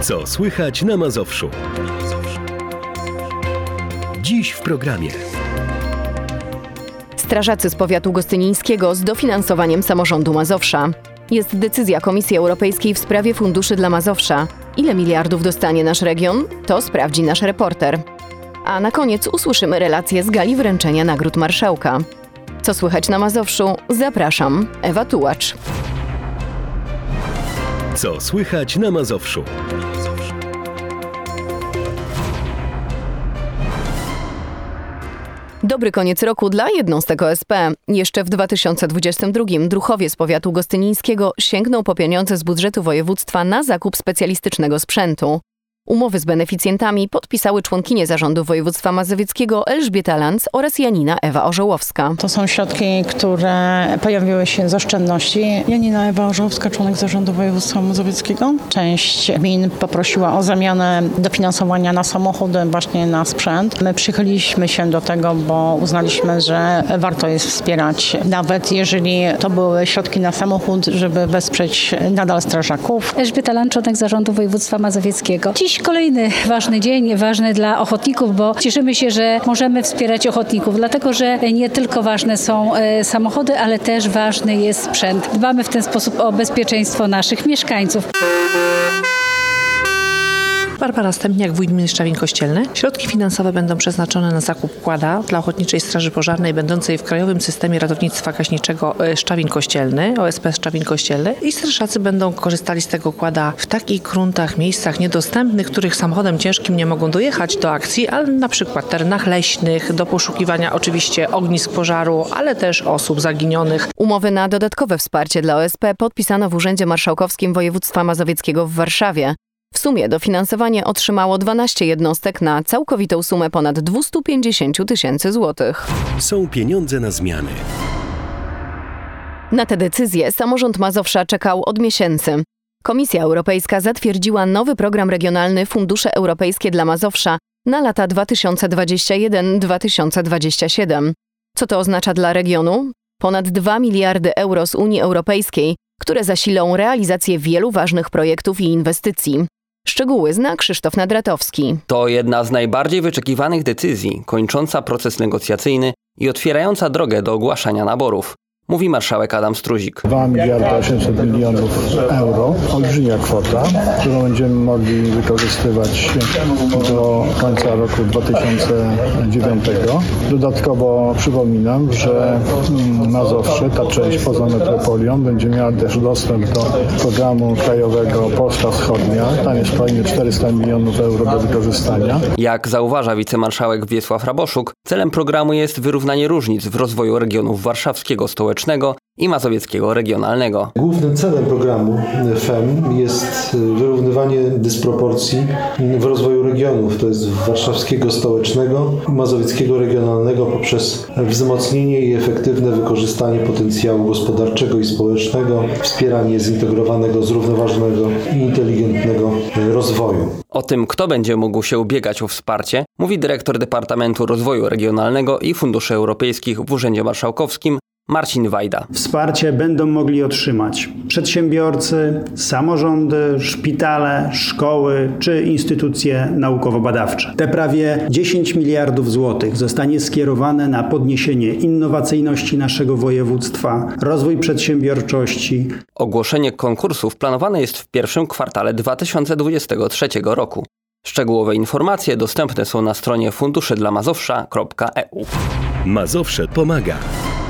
Co słychać na Mazowszu? Dziś w programie. Strażacy z powiatu gostynińskiego z dofinansowaniem samorządu Mazowsza. Jest decyzja Komisji Europejskiej w sprawie funduszy dla Mazowsza. Ile miliardów dostanie nasz region? To sprawdzi nasz reporter. A na koniec usłyszymy relację z gali wręczenia nagród marszałka. Co słychać na Mazowszu? Zapraszam, Ewa Tułacz. Co słychać na Mazowszu? Dobry koniec roku dla jednostek OSP. Jeszcze w 2022 druhowie z powiatu gostynińskiego sięgną po pieniądze z budżetu województwa na zakup specjalistycznego sprzętu. Umowy z beneficjentami podpisały członkinie zarządu województwa mazowieckiego Elżbieta Lanz oraz Janina Ewa Orzełowska. To są środki, które pojawiły się z oszczędności. Janina Ewa Orzełowska, członek zarządu województwa mazowieckiego. Część gmin poprosiła o zamianę dofinansowania na samochody, właśnie na sprzęt. My przychyliliśmy się do tego, bo uznaliśmy, że warto jest wspierać, nawet jeżeli to były środki na samochód, żeby wesprzeć nadal strażaków. Elżbieta Lanz, członek zarządu województwa mazowieckiego. Dziś kolejny ważny dzień, ważny dla ochotników, bo cieszymy się, że możemy wspierać ochotników, dlatego że nie tylko ważne są samochody, ale też ważny jest sprzęt. Dbamy w ten sposób o bezpieczeństwo naszych mieszkańców. Barbara Stępniak, wójt gminy Szczawin Kościelny. Środki finansowe będą przeznaczone na zakup kłada dla Ochotniczej Straży Pożarnej będącej w Krajowym Systemie Ratownictwa Gaśniczego Szczawin Kościelny, OSP Szczawin Kościelny, i strażacy będą korzystali z tego kłada w takich gruntach, miejscach niedostępnych, których samochodem ciężkim nie mogą dojechać do akcji, ale na przykład terenach leśnych, do poszukiwania oczywiście ognisk pożaru, ale też osób zaginionych. Umowy na dodatkowe wsparcie dla OSP podpisano w Urzędzie Marszałkowskim Województwa Mazowieckiego w Warszawie. W sumie dofinansowanie otrzymało 12 jednostek na całkowitą sumę ponad 250 000 złotych. Są pieniądze na zmiany. Na tę decyzję samorząd Mazowsza czekał od miesięcy. Komisja Europejska zatwierdziła nowy program regionalny Fundusze Europejskie dla Mazowsza na lata 2021-2027. Co to oznacza dla regionu? Ponad 2 miliardy euro z Unii Europejskiej, które zasilą realizację wielu ważnych projektów i inwestycji. Szczegóły zna Krzysztof Nadratowski. To jedna z najbardziej wyczekiwanych decyzji, kończąca proces negocjacyjny i otwierająca drogę do ogłaszania naborów, mówi marszałek Adam Struzik. 2 miliardy 800 milionów euro, olbrzymia kwota, którą będziemy mogli wykorzystywać do końca roku 2009. Dodatkowo przypominam, że Mazowsze, ta część poza metropolią, będzie miała też dostęp do programu krajowego Polska Wschodnia. Tam jest kolejne 400 milionów euro do wykorzystania. Jak zauważa wicemarszałek Wiesław Raboszuk, celem programu jest wyrównanie różnic w rozwoju regionów warszawskiego stołecznego i mazowieckiego regionalnego. Głównym celem programu FEM jest wyrównywanie dysproporcji w rozwoju regionów, to jest warszawskiego stołecznego i mazowieckiego regionalnego, poprzez wzmocnienie i efektywne wykorzystanie potencjału gospodarczego i społecznego, wspieranie zintegrowanego, zrównoważonego i inteligentnego rozwoju. O tym, kto będzie mógł się ubiegać o wsparcie, mówi dyrektor Departamentu Rozwoju Regionalnego i Funduszy Europejskich w Urzędzie Marszałkowskim Marcin Wajda. Wsparcie będą mogli otrzymać przedsiębiorcy, samorządy, szpitale, szkoły czy instytucje naukowo-badawcze. Te prawie 10 miliardów złotych zostanie skierowane na podniesienie innowacyjności naszego województwa, rozwój przedsiębiorczości. Ogłoszenie konkursów planowane jest w pierwszym kwartale 2023 roku. Szczegółowe informacje dostępne są na stronie funduszydlamazowsza.eu. Mazowsze pomaga.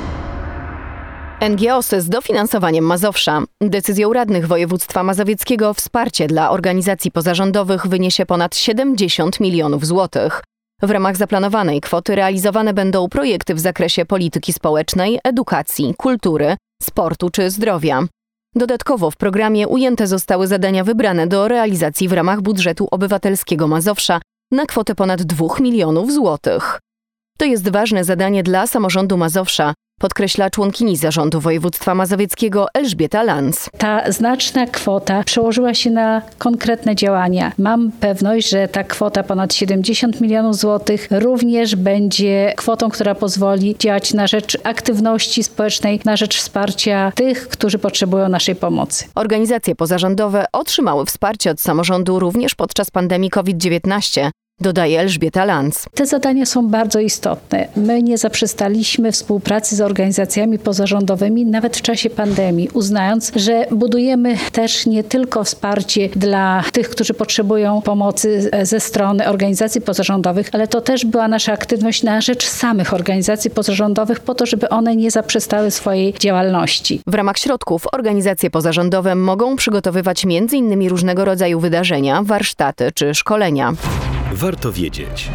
NGOs-y z dofinansowaniem Mazowsza. Decyzją radnych województwa mazowieckiego wsparcie dla organizacji pozarządowych wyniesie ponad 70 milionów złotych. W ramach zaplanowanej kwoty realizowane będą projekty w zakresie polityki społecznej, edukacji, kultury, sportu czy zdrowia. Dodatkowo w programie ujęte zostały zadania wybrane do realizacji w ramach budżetu obywatelskiego Mazowsza na kwotę ponad 2 milionów złotych. To jest ważne zadanie dla samorządu Mazowsza, podkreśla członkini Zarządu Województwa Mazowieckiego Elżbieta Lanz. Ta znaczna kwota przełożyła się na konkretne działania. Mam pewność, że ta kwota ponad 70 milionów złotych również będzie kwotą, która pozwoli działać na rzecz aktywności społecznej, na rzecz wsparcia tych, którzy potrzebują naszej pomocy. Organizacje pozarządowe otrzymały wsparcie od samorządu również podczas pandemii COVID-19, dodaje Elżbieta Lanz. Te zadania są bardzo istotne. My nie zaprzestaliśmy współpracy z organizacjami pozarządowymi nawet w czasie pandemii, uznając, że budujemy też nie tylko wsparcie dla tych, którzy potrzebują pomocy ze strony organizacji pozarządowych, ale to też była nasza aktywność na rzecz samych organizacji pozarządowych po to, żeby one nie zaprzestały swojej działalności. W ramach środków organizacje pozarządowe mogą przygotowywać m.in. różnego rodzaju wydarzenia, warsztaty czy szkolenia. Warto wiedzieć.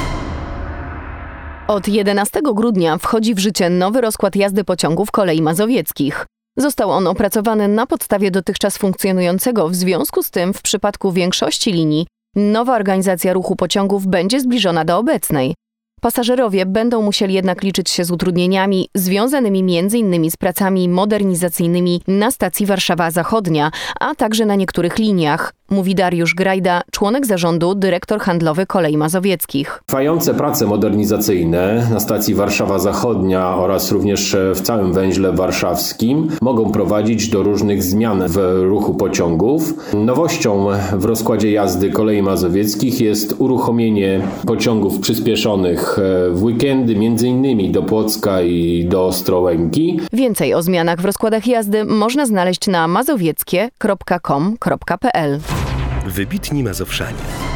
Od 11 grudnia wchodzi w życie nowy rozkład jazdy pociągów kolei mazowieckich. Został on opracowany na podstawie dotychczas funkcjonującego, w związku z tym w przypadku większości linii nowa organizacja ruchu pociągów będzie zbliżona do obecnej. Pasażerowie będą musieli jednak liczyć się z utrudnieniami związanymi m.in. z pracami modernizacyjnymi na stacji Warszawa Zachodnia, a także na niektórych liniach, mówi Dariusz Grajda, członek zarządu, dyrektor handlowy Kolei Mazowieckich. Trwające prace modernizacyjne na stacji Warszawa Zachodnia oraz również w całym węźle warszawskim mogą prowadzić do różnych zmian w ruchu pociągów. Nowością w rozkładzie jazdy Kolei Mazowieckich jest uruchomienie pociągów przyspieszonych w weekendy, m.in. do Płocka i do Ostrołęki. Więcej o zmianach w rozkładach jazdy można znaleźć na mazowieckie.com.pl. Wybitni Mazowszanie.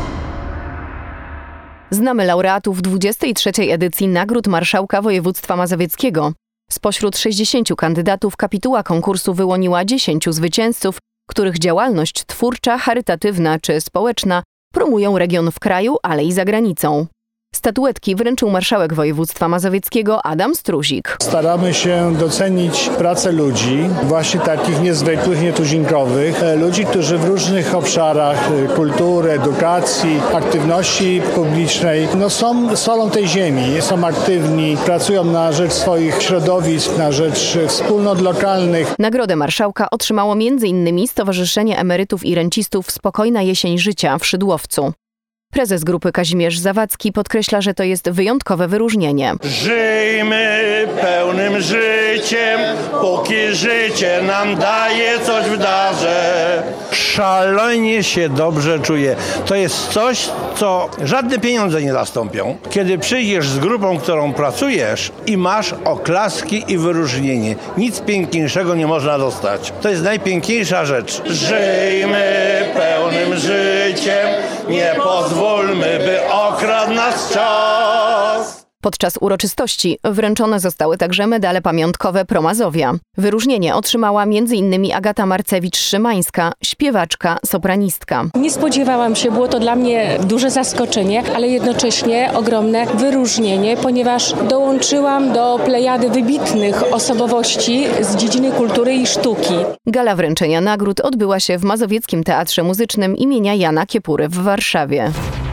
Znamy laureatów 23. edycji Nagród Marszałka Województwa Mazowieckiego. Spośród 60 kandydatów kapituła konkursu wyłoniła 10 zwycięzców, których działalność twórcza, charytatywna czy społeczna promują region w kraju, ale i za granicą. Statuetki wręczył marszałek województwa mazowieckiego Adam Struzik. Staramy się docenić pracę ludzi, właśnie takich niezwykłych, nietuzinkowych, ludzi, którzy w różnych obszarach kultury, edukacji, aktywności publicznej są solą tej ziemi, są aktywni, pracują na rzecz swoich środowisk, na rzecz wspólnot lokalnych. Nagrodę marszałka otrzymało m.in. Stowarzyszenie Emerytów i Rencistów Spokojna Jesień Życia w Szydłowcu. Prezes grupy Kazimierz Zawadzki podkreśla, że to jest wyjątkowe wyróżnienie. Żyjmy pełnym życiem, póki życie nam daje coś w darze. Szalenie się dobrze czuję. To jest coś, co żadne pieniądze nie zastąpią. Kiedy przyjdziesz z grupą, którą pracujesz i masz oklaski i wyróżnienie. Nic piękniejszego nie można dostać. To jest najpiękniejsza rzecz. Żyjmy pełnym życiem, nie pozwólmy, by okradł nas czas. Podczas uroczystości wręczone zostały także medale pamiątkowe Pro Mazowia. Wyróżnienie otrzymała m.in. Agata Marcewicz-Szymańska, śpiewaczka, sopranistka. Nie spodziewałam się, było to dla mnie duże zaskoczenie, ale jednocześnie ogromne wyróżnienie, ponieważ dołączyłam do plejady wybitnych osobowości z dziedziny kultury i sztuki. Gala wręczenia nagród odbyła się w Mazowieckim Teatrze Muzycznym imienia Jana Kiepury w Warszawie.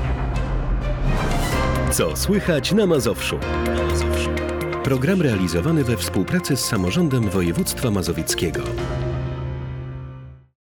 Co słychać na Mazowszu? Program realizowany we współpracy z Samorządem Województwa Mazowieckiego.